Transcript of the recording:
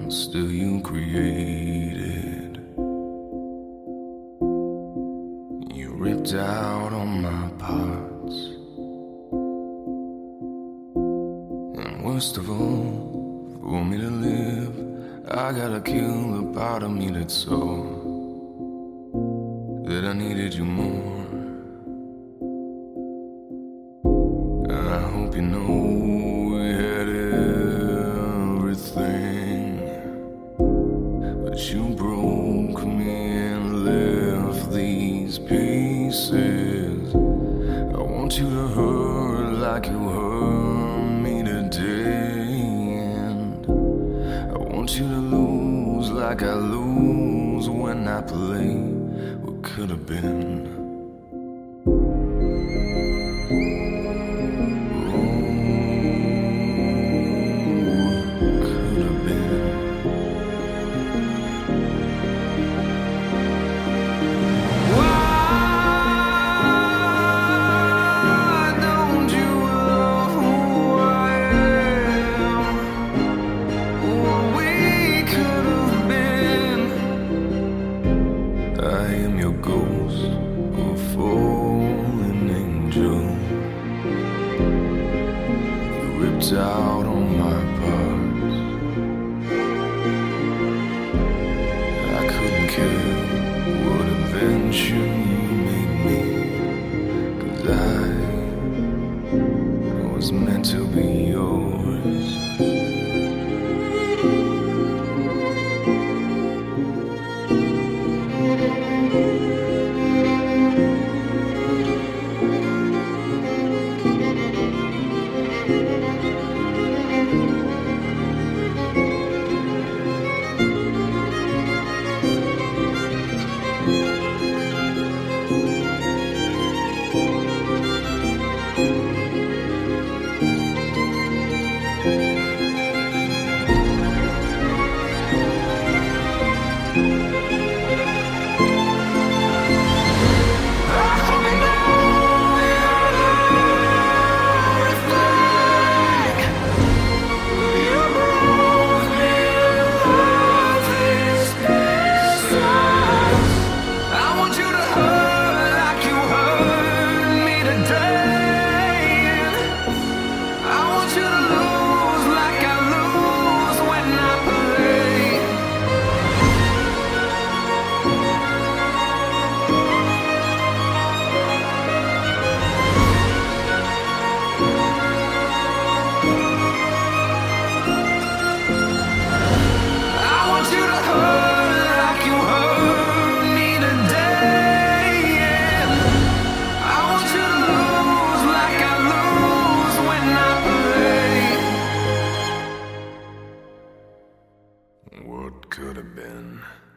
monster you created. You ripped out all my parts, and worst of all, for me to live, I gotta kill the part of me that saw that I needed you more. I hope you know we had everything, but you broke me and left these pieces. I want you to hurt like you hurt me today, and I want you to lose like I lose when I play what could have been. Out on my parts, I couldn't care what invention you made me, 'cause I was meant to be yours. What could have been?